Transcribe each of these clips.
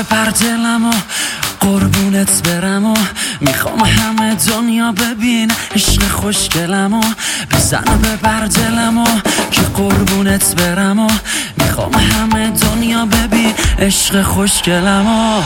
ببر دلم و قربونت برم و میخوام همه دنیا ببین عشق خوشگلم و بزن و ببر دلم و که قربونت برم و میخوام همه دنیا ببین عشق خوشگلم و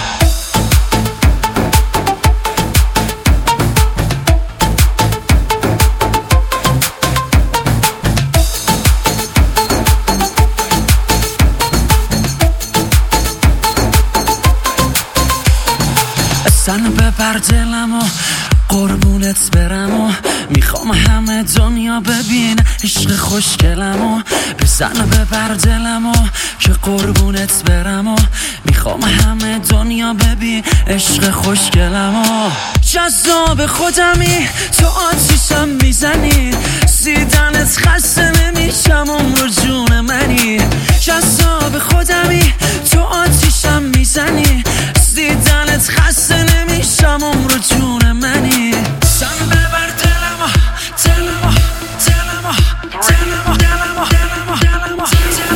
بزن ببر دلم و قربونت برم و میخوام همه دنیا ببین عشق خوشگلم و بزن ببر دلم و که قربونت برم و میخوام همه دنیا ببین عشق خوشگلم و جذاب خودمی تو آتیشم میزنی دیدنت خسته نمیشم عمر جون منی جذاب خودمی تو آتیشم میزنی دیدنت خسته نمیشم عمر جون منی زن ببر دلمو دلمو دلمو دلمو دلمو دلمو دلمو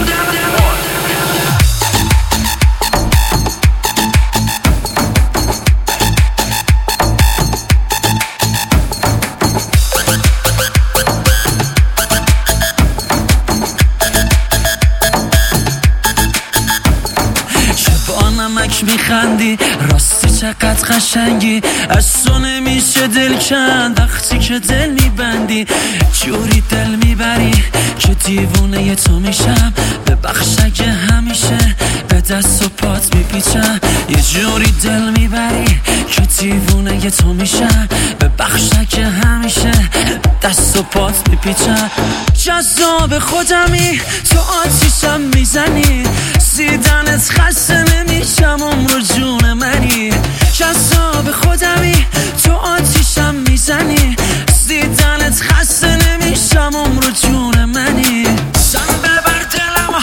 نمک میخندی راستی چقدر قشنگی از تو نمیشه دل کند وقتی که دل میبندی جوری دل میبری که دیوونه تو میشم ببخش اگه همیشه به دست و پات میپیچم یه جوری دل میبری که دیوونه تو میشم ببخش اگه همیشه به دست و پات میپیچم جذاب خودمی تو آتیشم میزنی دیدنت خسته نمیشم عمر جون منی جذاب خودمی تو آتیشم میزنی دیدنت خسته نمیشم عمر جون منی زن ببر دلم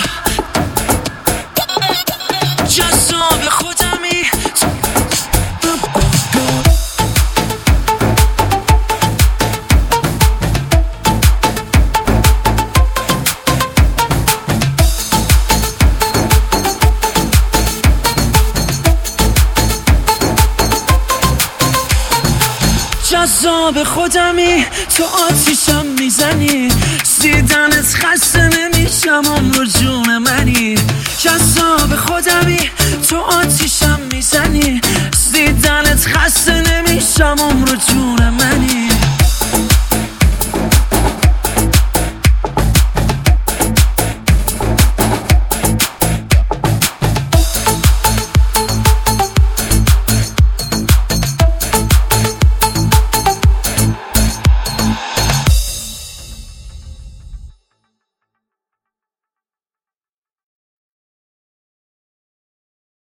جذاب خودمی جذاب خودمی تو آتیشم میزنی دیدنت خسته نمیشم عمر جون منی جذاب خودمی تو آتیشم میزنی دیدنت خسته نمیشم عمر جون منی